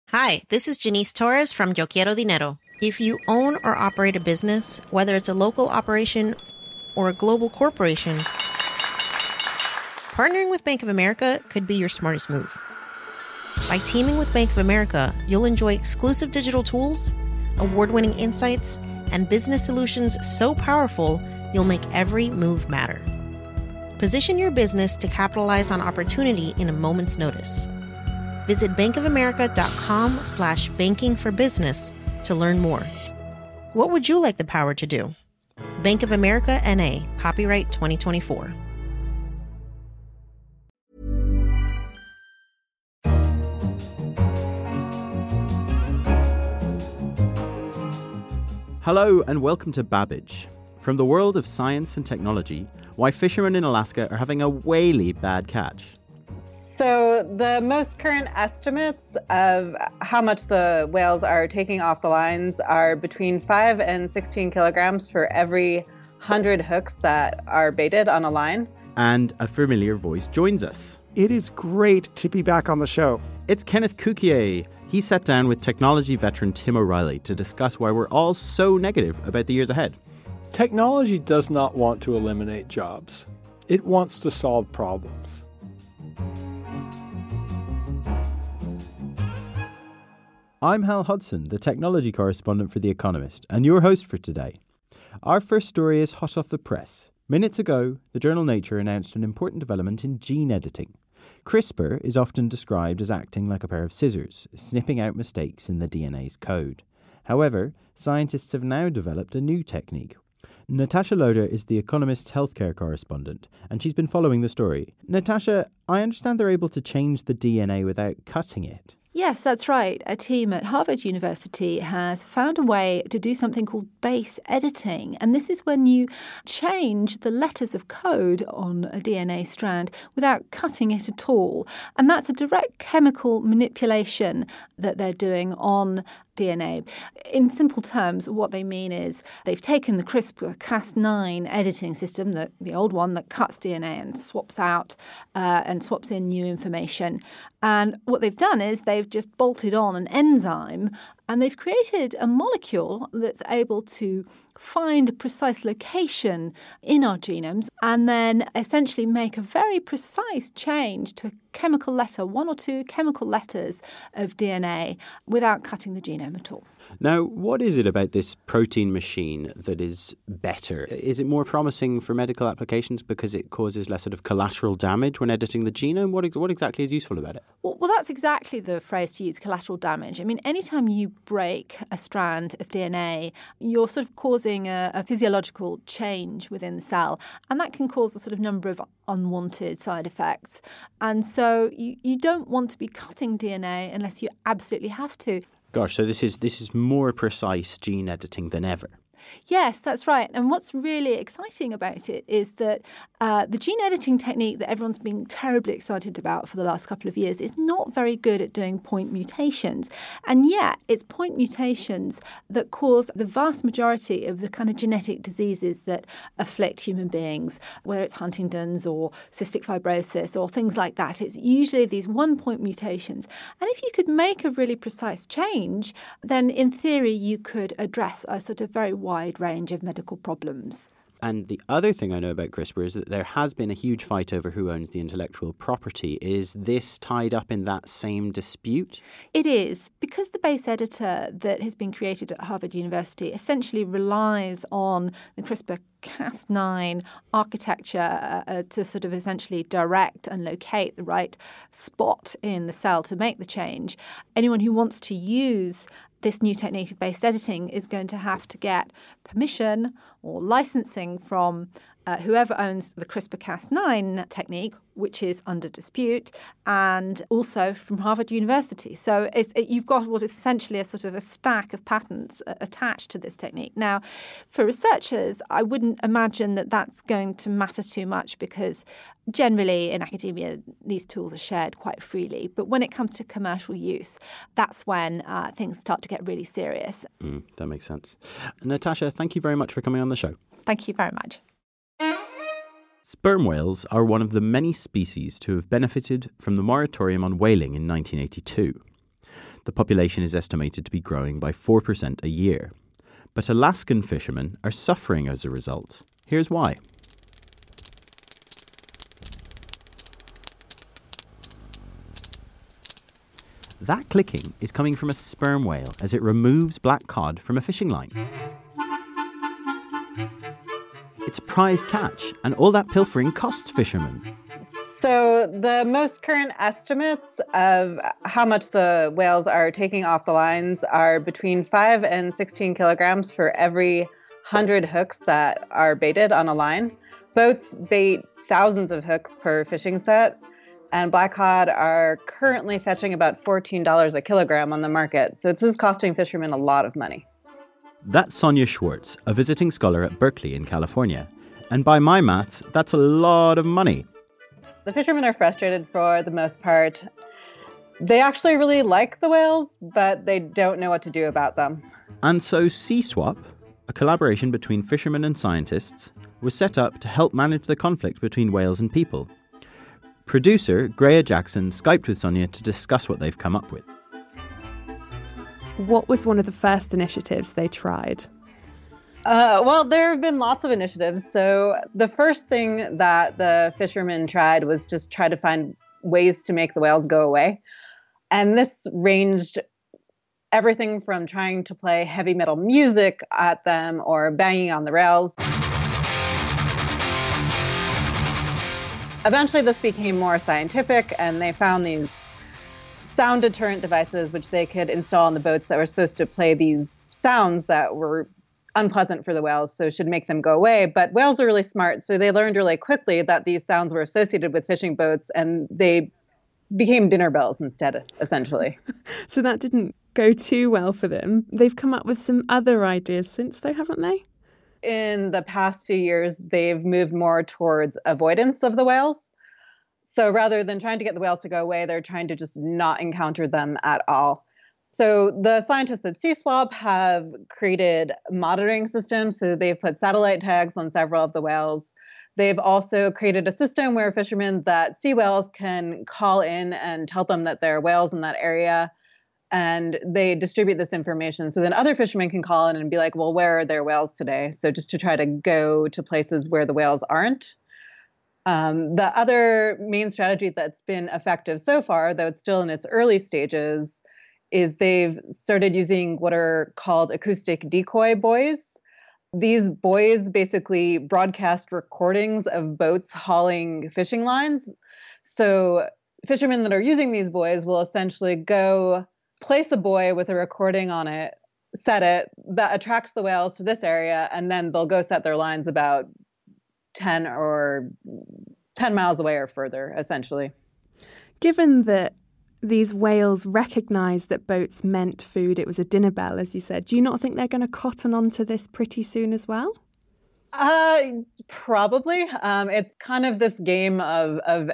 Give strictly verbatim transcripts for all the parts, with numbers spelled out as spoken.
Hi, this is Janice Torres from Yo Quiero Dinero. If you own or operate a business, whether it's a local operation or a global corporation, partnering with Bank of America could be your smartest move. By teaming with Bank of America, you'll enjoy exclusive digital tools, award-winning insights, and business solutions so powerful, you'll make every move matter. Position your business to capitalize on opportunity in a moment's notice. Visit bankofamerica.com slash banking for business to learn more. What would you like the power to do? Bank of America N A, copyright twenty twenty-four. Hello and welcome to Babbage. From the world of science and technology, why fishermen in Alaska are having a whaley bad catch. So the most current estimates of how much the whales are taking off the lines are between five and sixteen kilograms for every one hundred hooks that are baited on a line. And a familiar voice joins us. It is great to be back on the show. It's Kenneth Cukier. He sat down with technology veteran Tim O'Reilly to discuss why we're all so negative about the years ahead. Technology does not want to eliminate jobs. It wants to solve problems. I'm Hal Hudson, the technology correspondent for The Economist, and your host for today. Our first story is hot off the press. Minutes ago, the journal Nature announced an important development in gene editing. CRISPR is often described as acting like a pair of scissors, snipping out mistakes in the D N A's code. However, scientists have now developed a new technique. Natasha Loder is The Economist's healthcare correspondent, and she's been following the story. Natasha, I understand they're able to change the D N A without cutting it. Yes, that's right. A team at Harvard University has found a way to do something called base editing. And this is when you change the letters of code on a D N A strand without cutting it at all. And that's a direct chemical manipulation that they're doing on D N A. In simple terms, what they mean is they've taken the CRISPR Cas nine editing system, the, the old one that cuts D N A and swaps out uh, and swaps in new information. And what they've done is they've just bolted on an enzyme and they've created a molecule that's able to find a precise location in our genomes and then essentially make a very precise change to a chemical letter, one or two chemical letters of D N A without cutting the genome at all. Now, what is it about this protein machine that is better? Is it more promising for medical applications because it causes less sort of collateral damage when editing the genome? What, ex- what exactly is useful about it? Well, well, that's exactly the phrase to use, collateral damage. I mean, anytime you break a strand of D N A, you're sort of causing a, a physiological change within the cell, and that can cause a sort of number of unwanted side effects. And so you, you don't want to be cutting D N A unless you absolutely have to. Gosh, so this is this is more precise gene editing than ever. Yes, that's right. And what's really exciting about it is that uh, the gene editing technique that everyone's been terribly excited about for the last couple of years is not very good at doing point mutations. And yet it's point mutations that cause the vast majority of the kind of genetic diseases that afflict human beings, whether it's Huntington's or cystic fibrosis or things like that. It's usually these one-point mutations. And if you could make a really precise change, then in theory you could address a sort of very wide range of medical problems. And the other thing I know about CRISPR is that there has been a huge fight over who owns the intellectual property. Is this tied up in that same dispute? It is, because the base editor that has been created at Harvard University essentially relies on the CRISPR Cas nine architecture uh, to sort of essentially direct and locate the right spot in the cell to make the change. Anyone who wants to use this new technique of base editing is going to have to get permission or licensing from uh, whoever owns the CRISPR Cas nine technique, which is under dispute, and also from Harvard University. So it's, it, you've got what is essentially a sort of a stack of patents uh, attached to this technique. Now, for researchers, I wouldn't imagine that that's going to matter too much because generally in academia, these tools are shared quite freely. But when it comes to commercial use, that's when uh, things start to get really serious. Mm, that makes sense. Natasha, thank you very much for coming on the show. Thank you very much. Sperm whales are one of the many species to have benefited from the moratorium on whaling in nineteen eighty-two. The population is estimated to be growing by four percent a year. But Alaskan fishermen are suffering as a result. Here's why. That clicking is coming from a sperm whale as it removes black cod from a fishing line. It's a prized catch, and all that pilfering costs fishermen. So the most current estimates of how much the whales are taking off the lines are between five and sixteen kilograms for every one hundred hooks that are baited on a line. Boats bait thousands of hooks per fishing set, and black cod are currently fetching about fourteen dollars a kilogram on the market. So this is costing fishermen a lot of money. That's Sonia Schwartz, a visiting scholar at Berkeley in California. And by my maths, that's a lot of money. The fishermen are frustrated for the most part. They actually really like the whales, but they don't know what to do about them. And so SeaSwap, a collaboration between fishermen and scientists, was set up to help manage the conflict between whales and people. Producer Greya Jackson Skyped with Sonia to discuss what they've come up with. What was one of the first initiatives they tried? Uh, well, there have been lots of initiatives. So the first thing that the fishermen tried was just try to find ways to make the whales go away. And this ranged everything from trying to play heavy metal music at them or banging on the rails. Eventually, this became more scientific, and they found these sound deterrent devices which they could install on the boats that were supposed to play these sounds that were unpleasant for the whales, so should make them go away. But whales are really smart, so they learned really quickly that these sounds were associated with fishing boats, and they became dinner bells instead, essentially. So that didn't go too well for them. They've come up with some other ideas since, though, haven't they? In the past few years, they've moved more towards avoidance of the whales. So rather than trying to get the whales to go away, they're trying to just not encounter them at all. So the scientists at SeaSwap have created monitoring systems. So they've put satellite tags on several of the whales. They've also created a system where fishermen that see whales can call in and tell them that there are whales in that area. And they distribute this information. So then other fishermen can call in and be like, well, where are there whales today? So just to try to go to places where the whales aren't. Um, the other main strategy that's been effective so far, though it's still in its early stages, is they've started using what are called acoustic decoy buoys. These buoys basically broadcast recordings of boats hauling fishing lines. So fishermen that are using these buoys will essentially go place a buoy with a recording on it, set it, that attracts the whales to this area, and then they'll go set their lines about ten or ten miles away or further, essentially. Given that these whales recognised that boats meant food, it was a dinner bell, as you said, do you not think they're going to cotton on to this pretty soon as well? Uh, probably. Um, it's kind of this game of of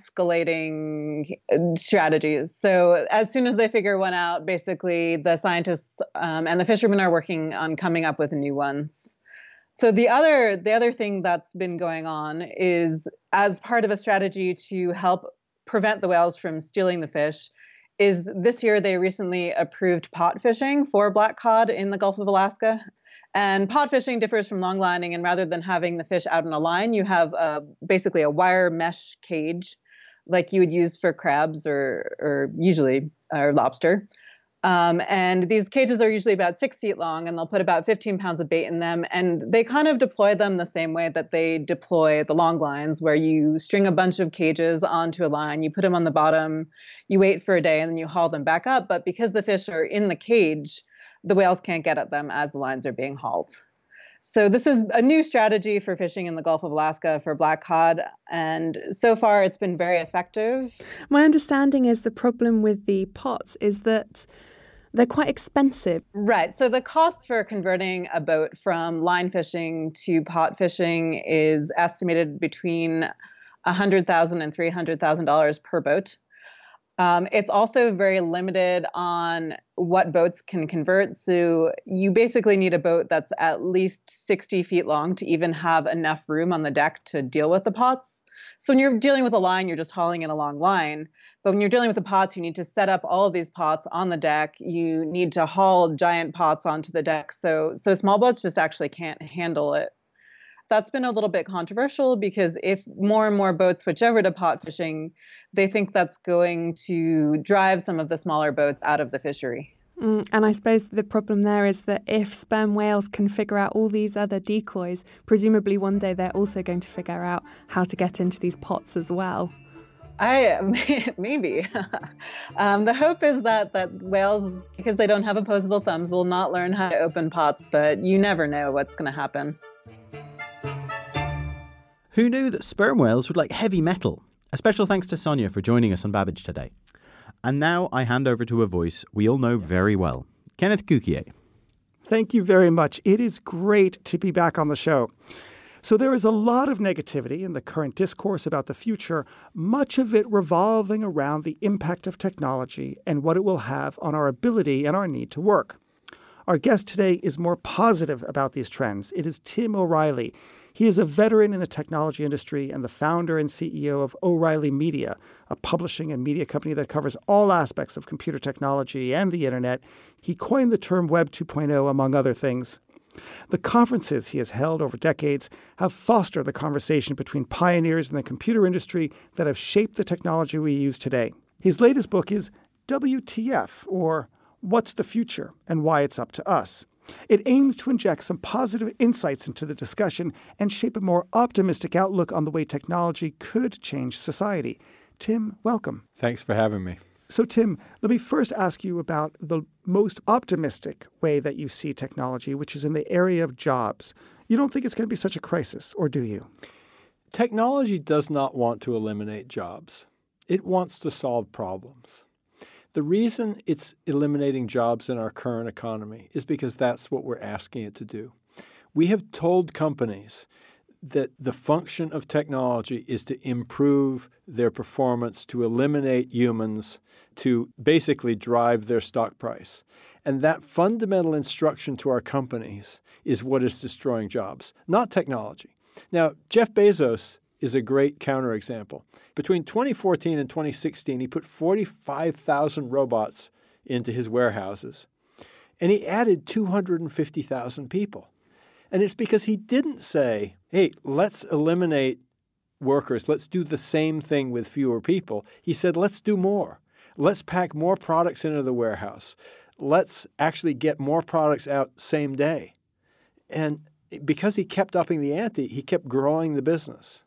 escalating strategies. So as soon as they figure one out, basically the scientists um, and the fishermen are working on coming up with new ones. So the other the other thing that's been going on is, as part of a strategy to help prevent the whales from stealing the fish, is this year they recently approved pot fishing for black cod in the Gulf of Alaska. And pot fishing differs from long lining, and rather than having the fish out on a line, you have uh, basically a wire mesh cage like you would use for crabs or, or usually or lobster. Um, and these cages are usually about six feet long, and they'll put about fifteen pounds of bait in them. And they kind of deploy them the same way that they deploy the long lines, where you string a bunch of cages onto a line, you put them on the bottom, you wait for a day, and then you haul them back up. But because the fish are in the cage, the whales can't get at them as the lines are being hauled. So this is a new strategy for fishing in the Gulf of Alaska for black cod, and so far it's been very effective. My understanding is the problem with the pots is that they're quite expensive. Right. So the cost for converting a boat from line fishing to pot fishing is estimated between one hundred thousand dollars and three hundred thousand dollars per boat. Um, it's also very limited on what boats can convert. So you basically need a boat that's at least sixty feet long to even have enough room on the deck to deal with the pots. So when you're dealing with a line, you're just hauling in a long line. But when you're dealing with the pots, you need to set up all of these pots on the deck. You need to haul giant pots onto the deck. So, so small boats just actually can't handle it. That's been a little bit controversial because if more and more boats switch over to pot fishing, they think that's going to drive some of the smaller boats out of the fishery. Mm, and I suppose the problem there is that if sperm whales can figure out all these other decoys, presumably one day they're also going to figure out how to get into these pots as well. I maybe. um, the hope is that that whales, because they don't have opposable thumbs, will not learn how to open pots, but you never know what's going to happen. Who knew that sperm whales would like heavy metal? A special thanks to Sonia for joining us on Babbage today. And now I hand over to a voice we all know very well, Kenneth Cukier. Thank you very much. It is great to be back on the show. So there is a lot of negativity in the current discourse about the future, much of it revolving around the impact of technology and what it will have on our ability and our need to work. Our guest today is more positive about these trends. It is Tim O'Reilly. He is a veteran in the technology industry and the founder and C E O of O'Reilly Media, a publishing and media company that covers all aspects of computer technology and the internet. He coined the term Web two point oh, among other things. The conferences he has held over decades have fostered the conversation between pioneers in the computer industry that have shaped the technology we use today. His latest book is W T F, or What's the Future and Why It's Up to Us. It aims to inject some positive insights into the discussion and shape a more optimistic outlook on the way technology could change society. Tim, welcome. Thanks for having me. So, Tim, let me first ask you about the most optimistic way that you see technology, which is in the area of jobs. You don't think it's going to be such a crisis, or do you? Technology does not want to eliminate jobs. It wants to solve problems. The reason it's eliminating jobs in our current economy is because that's what we're asking it to do. We have told companies that the function of technology is to improve their performance, to eliminate humans, to basically drive their stock price. And that fundamental instruction to our companies is what is destroying jobs, not technology. Now, Jeff Bezos is a great counterexample. Between twenty fourteen and twenty sixteen, he put forty-five thousand robots into his warehouses, and he added two hundred fifty thousand people. And it's because he didn't say, hey, let's eliminate workers. Let's do the same thing with fewer people. He said, let's do more. Let's pack more products into the warehouse. Let's actually get more products out same day. And because he kept upping the ante, he kept growing the business.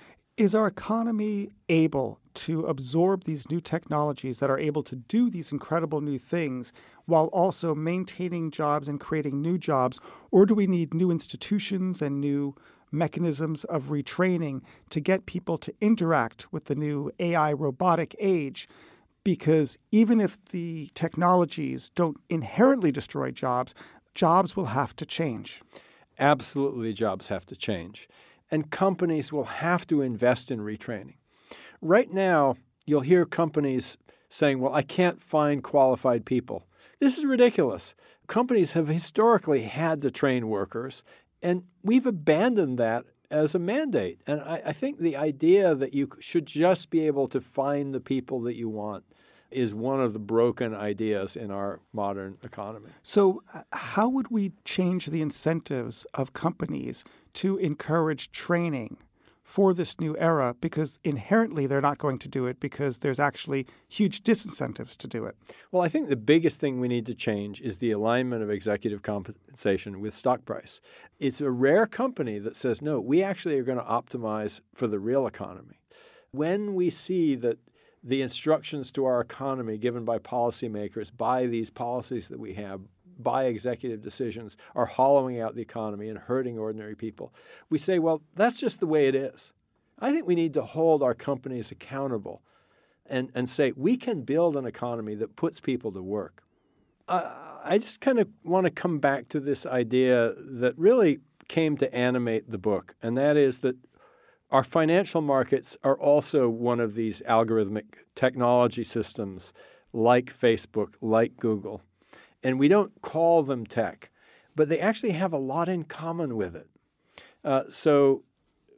Is our economy able to absorb these new technologies that are able to do these incredible new things while also maintaining jobs and creating new jobs? Or do we need new institutions and new mechanisms of retraining to get people to interact with the new A I robotic age? Because even if the technologies don't inherently destroy jobs, jobs will have to change. Absolutely, jobs have to change. And companies will have to invest in retraining. Right now, you'll hear companies saying, well, I can't find qualified people. This is ridiculous. Companies have historically had to train workers, and we've abandoned that as a mandate. And I, I think the idea that you should just be able to find the people that you want is one of the broken ideas in our modern economy. So how would we change the incentives of companies to encourage training for this new era? Because inherently they're not going to do it because there's actually huge disincentives to do it. Well, I think the biggest thing we need to change is the alignment of executive compensation with stock price. It's a rare company that says, no, we actually are going to optimize for the real economy. When we see that the instructions to our economy given by policymakers, by these policies that we have, by executive decisions, are hollowing out the economy and hurting ordinary people, we say, well, that's just the way it is. I think we need to hold our companies accountable and, and say we can build an economy that puts people to work. Uh, I just kind of want to come back to this idea that really came to animate the book, and that is that our financial markets are also one of these algorithmic technology systems like Facebook, like Google. And we don't call them tech, but they actually have a lot in common with it. Uh, so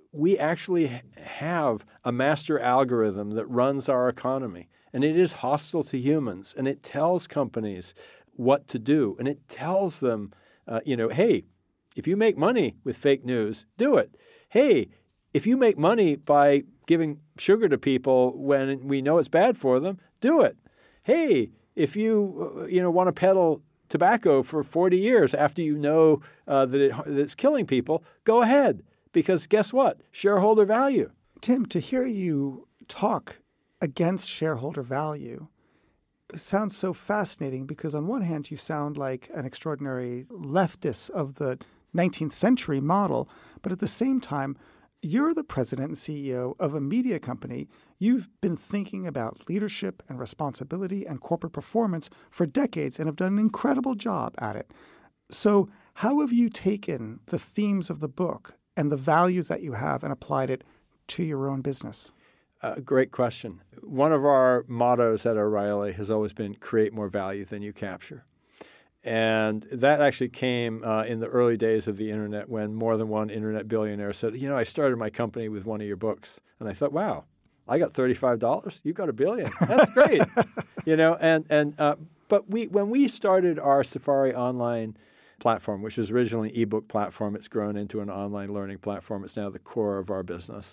we actually have a master algorithm that runs our economy, and it is hostile to humans, and it tells companies what to do, and it tells them, uh, you know, hey, if you make money with fake news, do it. Hey, if you make money by giving sugar to people when we know it's bad for them, do it. Hey, if you, you know, want to peddle tobacco for forty years after you know uh, that, it, that it's killing people, go ahead. Because guess what? Shareholder value. Tim, to hear you talk against shareholder value sounds so fascinating because on one hand, you sound like an extraordinary leftist of the nineteenth century model, but at the same time, you're the president and C E O of a media company. You've been thinking about leadership and responsibility and corporate performance for decades and have done an incredible job at it. So how have you taken the themes of the book and the values that you have and applied it to your own business? Uh, great question. One of our mottos at O'Reilly has always been create more value than you capture. And that actually came uh, in the early days of the internet when more than one internet billionaire said, you know, I started my company with one of your books. And I thought, wow, I got thirty-five dollars. You got a billion. That's great. you know, and, and uh, but we when we started our Safari online platform, which was originally an ebook platform, it's grown into an online learning platform. It's now the core of our business.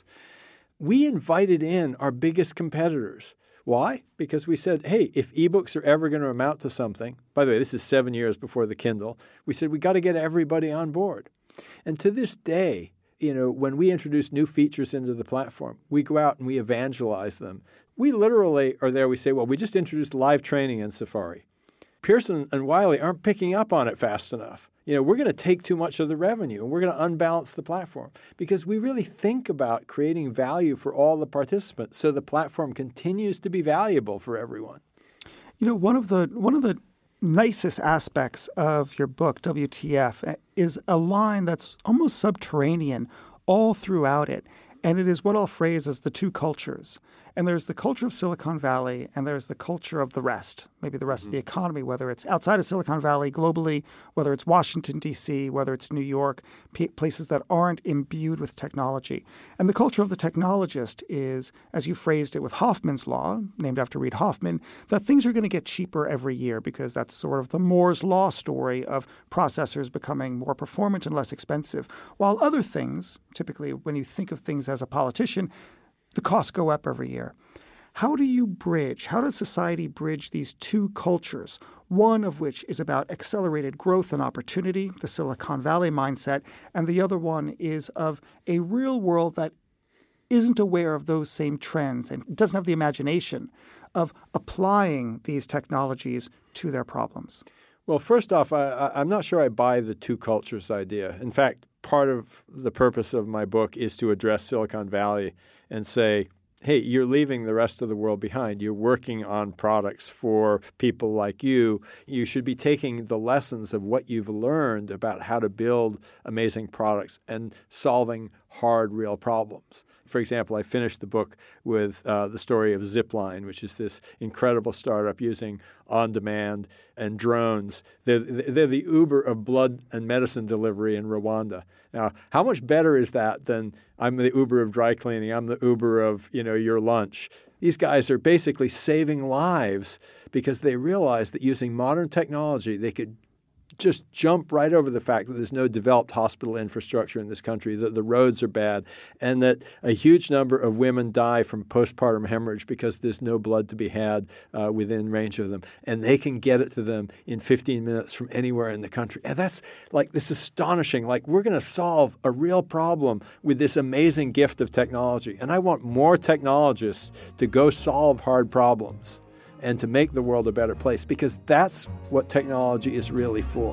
We invited in our biggest competitors. Why? Because we said, hey, if ebooks are ever going to amount to something, by the way, this is seven years before the Kindle, we said we got to get everybody on board. And to this day, you know, when we introduce new features into the platform, we go out and we evangelize them. We literally are there, we say, well, we just introduced live training in Safari. Pearson and Wiley aren't picking up on it fast enough. You know, we're going to take too much of the revenue and we're going to unbalance the platform because we really think about creating value for all the participants so the platform continues to be valuable for everyone. You know, one of the one of the nicest aspects of your book, W T F, is a line that's almost subterranean all throughout it. And it is what I'll phrase as the two cultures. And there's the culture of Silicon Valley and there's the culture of the rest, maybe the rest mm-hmm. of the economy, whether it's outside of Silicon Valley globally, whether it's Washington, D C, whether it's New York, p- places that aren't imbued with technology. And the culture of the technologist is, as you phrased it with Hoffman's Law, named after Reid Hoffman, that things are going to get cheaper every year because that's sort of the Moore's Law story of processors becoming more performant and less expensive. While other things, typically when you think of things as a politician, the costs go up every year. How do you bridge, how does society bridge these two cultures, one of which is about accelerated growth and opportunity, the Silicon Valley mindset, and the other one is of a real world that isn't aware of those same trends and doesn't have the imagination of applying these technologies to their problems? Well, first off, I, I'm not sure I buy the two cultures idea. In fact, part of the purpose of my book is to address Silicon Valley and say, hey, you're leaving the rest of the world behind. You're working on products for people like you. You should be taking the lessons of what you've learned about how to build amazing products and solving hard, real problems. For example, I finished the book with uh, the story of Zipline, which is this incredible startup using on-demand and drones. They're, they're the Uber of blood and medicine delivery in Rwanda. Now, how much better is that than I'm the Uber of dry cleaning, I'm the Uber of, you know, your lunch? These guys are basically saving lives because they realize that using modern technology, they could just jump right over the fact that there's no developed hospital infrastructure in this country, that the roads are bad, and that a huge number of women die from postpartum hemorrhage because there's no blood to be had uh, within range of them. And they can get it to them in fifteen minutes from anywhere in the country. And that's like this astonishing. Like we're going to solve a real problem with this amazing gift of technology. And I want more technologists to go solve hard problems and to make the world a better place, because that's what technology is really for.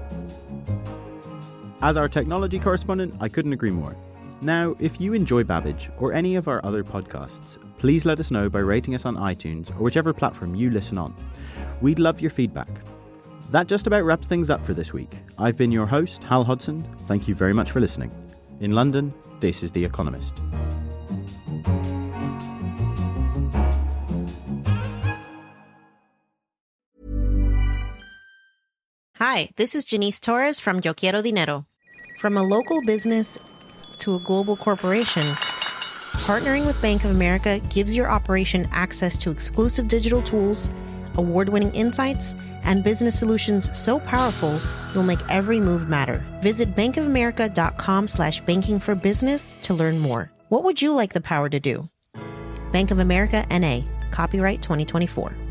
As our technology correspondent, I couldn't agree more. Now, if you enjoy Babbage or any of our other podcasts, please let us know by rating us on iTunes or whichever platform you listen on. We'd love your feedback. That just about wraps things up for this week. I've been your host, Hal Hudson. Thank you very much for listening. In London, this is The Economist. Hi, this is Janice Torres from Yo Quiero Dinero. From a local business to a global corporation, partnering with Bank of America gives your operation access to exclusive digital tools, award-winning insights, and business solutions so powerful you'll make every move matter. Visit bankofamerica.com slash banking for business to learn more. What would you like the power to do? Bank of America, N A, copyright twenty twenty-four.